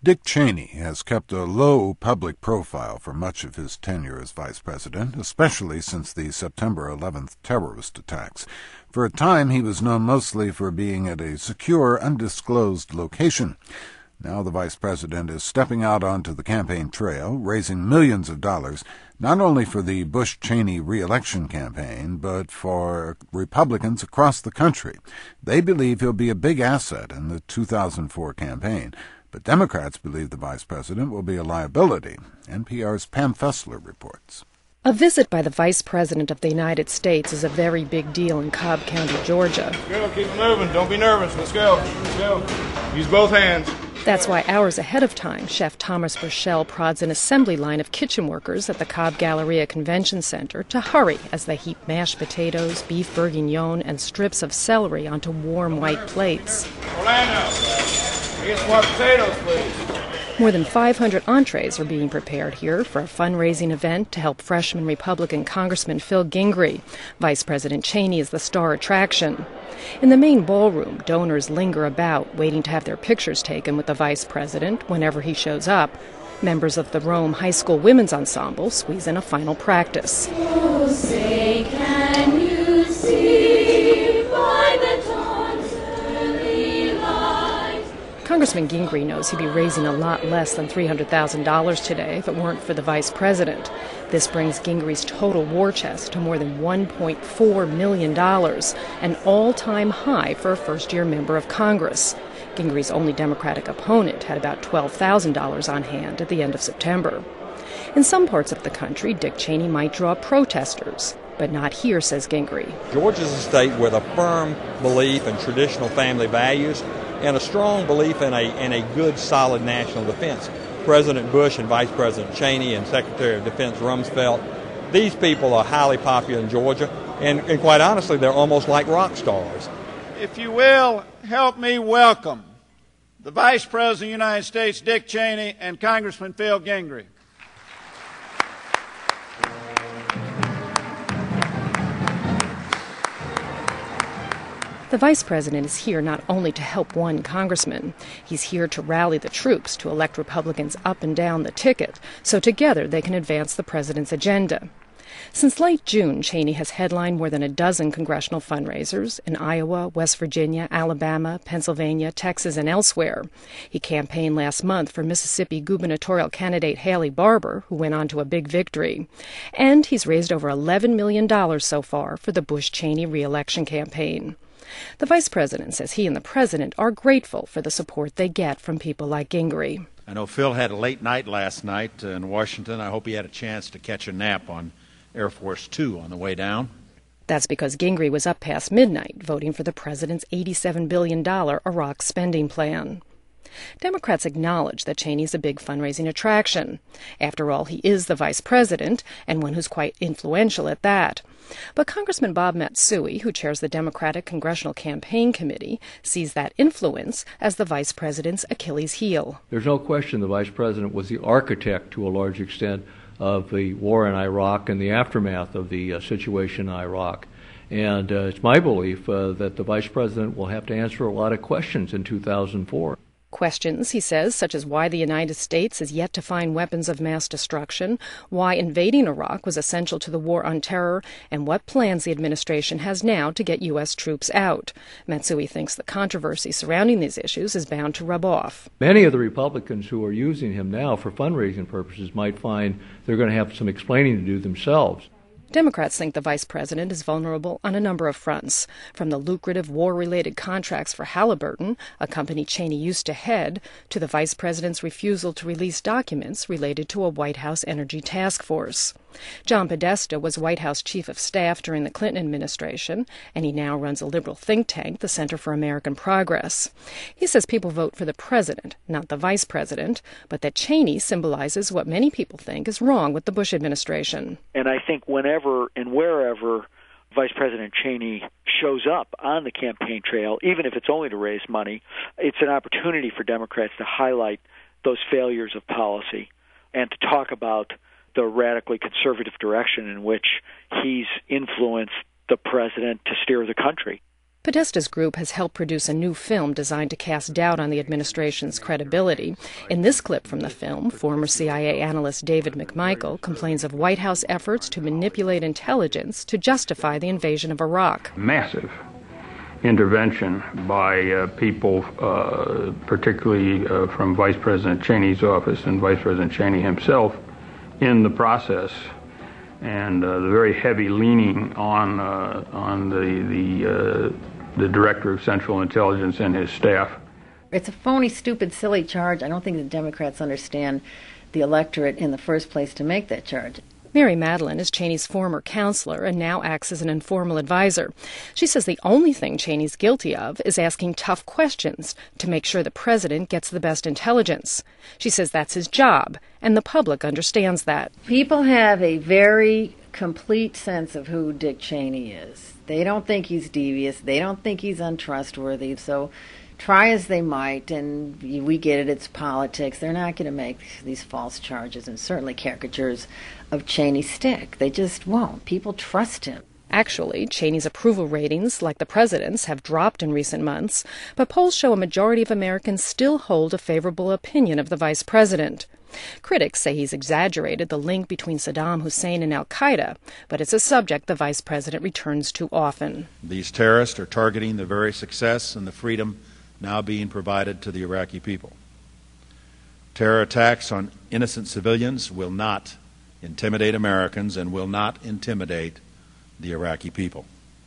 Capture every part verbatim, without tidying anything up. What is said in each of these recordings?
Dick Cheney has kept a low public profile for much of his tenure as vice president, especially since the September eleventh terrorist attacks. For a time, he was known mostly for being at a secure, undisclosed location. Now the vice president is stepping out onto the campaign trail, raising millions of dollars, not only for the Bush-Cheney re-election campaign, but for Republicans across the country. They believe he'll be a big asset in the two thousand four campaign. But Democrats believe the vice president will be a liability. N P R's Pam Fessler reports. A visit by the Vice President of the United States is a very big deal in Cobb County, Georgia. Let's go. Keep it moving. Don't be nervous. Let's go. Let's go. Use both hands. That's why hours ahead of time, Chef Thomas Burchell prods an assembly line of kitchen workers at the Cobb Galleria Convention Center to hurry as they heap mashed potatoes, beef bourguignon, and strips of celery onto warm white plates. Orlando. Get some more potatoes, please. More than five hundred entrees are being prepared here for a fundraising event to help freshman Republican Congressman Phil Gingrey. Vice President Cheney is the star attraction. In the main ballroom, donors linger about, waiting to have their pictures taken with the vice president whenever he shows up. Members of the Rome High School Women's Ensemble squeeze in a final practice. Oh, say, can you see by the dawn's early light? Congressman Gingrey knows he'd be raising a lot less than three hundred thousand dollars today if it weren't for the vice president. This brings Gingrey's total war chest to more than one point four million dollars, an all-time high for a first-year member of Congress. Gingrey's only Democratic opponent had about twelve thousand dollars on hand at the end of September. In some parts of the country, Dick Cheney might draw protesters, but not here, says Gingrey. Georgia's a state with a firm belief in traditional family values and a strong belief in a, in a good, solid national defense. President Bush and Vice President Cheney and Secretary of Defense Rumsfeld, these people are highly popular in Georgia, and, and quite honestly, they're almost like rock stars. If you will, help me welcome the Vice President of the United States, Dick Cheney, and Congressman Phil Gingrey. The vice president is here not only to help one congressman. He's here to rally the troops to elect Republicans up and down the ticket, so together they can advance the president's agenda. Since late June, Cheney has headlined more than a dozen congressional fundraisers in Iowa, West Virginia, Alabama, Pennsylvania, Texas, and elsewhere. He campaigned last month for Mississippi gubernatorial candidate Haley Barbour, who went on to a big victory. And he's raised over eleven million dollars so far for the Bush-Cheney re-election campaign. The vice president says he and the president are grateful for the support they get from people like Gingrey. I know Phil had a late night last night in Washington. I hope he had a chance to catch a nap on Air Force Two on the way down. That's because Gingrey was up past midnight voting for the president's eighty-seven billion dollars Iraq spending plan. Democrats acknowledge that Cheney's a big fundraising attraction. After all, he is the vice president, and one who's quite influential at that. But Congressman Bob Matsui, who chairs the Democratic Congressional Campaign Committee, sees that influence as the vice president's Achilles heel. There's no question the vice president was the architect, to a large extent, of the war in Iraq and the aftermath of the uh, situation in Iraq. And uh, it's my belief uh, that the vice president will have to answer a lot of questions in two thousand four. Questions, he says, such as why the United States has yet to find weapons of mass destruction, why invading Iraq was essential to the war on terror, and what plans the administration has now to get U S troops out. Matsui thinks the controversy surrounding these issues is bound to rub off. Many of the Republicans who are using him now for fundraising purposes might find they're going to have some explaining to do themselves. Democrats think the vice president is vulnerable on a number of fronts, from the lucrative war-related contracts for Halliburton, a company Cheney used to head, to the vice president's refusal to release documents related to a White House energy task force. John Podesta was White House chief of staff during the Clinton administration, and he now runs a liberal think tank, the Center for American Progress. He says people vote for the president, not the vice president, but that Cheney symbolizes what many people think is wrong with the Bush administration. And I think whenever and wherever Vice President Cheney shows up on the campaign trail, even if it's only to raise money, it's an opportunity for Democrats to highlight those failures of policy and to talk about the radically conservative direction in which he's influenced the president to steer the country. Podesta's group has helped produce a new film designed to cast doubt on the administration's credibility. In this clip from the film, former C I A analyst David McMichael complains of White House efforts to manipulate intelligence to justify the invasion of Iraq. Massive intervention by uh, people, uh, particularly uh, from Vice President Cheney's office and Vice President Cheney himself, in the process, and uh, the very heavy leaning on uh, on the the, uh, the Director of Central Intelligence and his staff. It's a phony, stupid, silly charge. I don't think the Democrats understand the electorate in the first place to make that charge. Mary Madeline is Cheney's former counselor and now acts as an informal advisor. She says the only thing Cheney's guilty of is asking tough questions to make sure the president gets the best intelligence. She says that's his job, and the public understands that. People have a very complete sense of who Dick Cheney is. They don't think he's devious. They don't think he's untrustworthy. So try as they might, and we get it, it's politics. They're not going to make these false charges and certainly caricatures of Cheney stick. They just won't. People trust him. Actually, Cheney's approval ratings, like the president's, have dropped in recent months, but polls show a majority of Americans still hold a favorable opinion of the vice president. Critics say he's exaggerated the link between Saddam Hussein and al-Qaeda, but it's a subject the vice president returns to often. These terrorists are targeting the very success and the freedom now being provided to the Iraqi people. Terror attacks on innocent civilians will not intimidate Americans and will not intimidate the Iraqi people.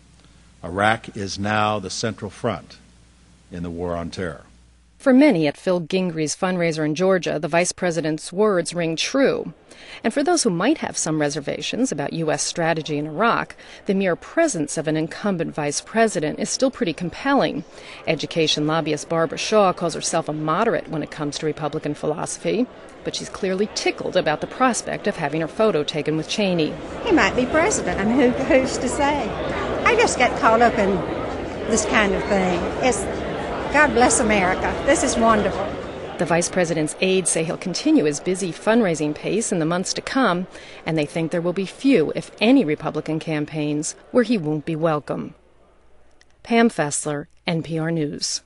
Iraq is now the central front in the war on terror. For many at Phil Gingry's fundraiser in Georgia, the vice president's words ring true. And for those who might have some reservations about U S strategy in Iraq, the mere presence of an incumbent vice president is still pretty compelling. Education lobbyist Barbara Shaw calls herself a moderate when it comes to Republican philosophy, but she's clearly tickled about the prospect of having her photo taken with Cheney. He might be president. I mean, who, who's to say? I just get caught up in this kind of thing. It's God bless America. This is wonderful. The vice president's aides say he'll continue his busy fundraising pace in the months to come, and they think there will be few, if any, Republican campaigns where he won't be welcome. Pam Fessler, N P R News.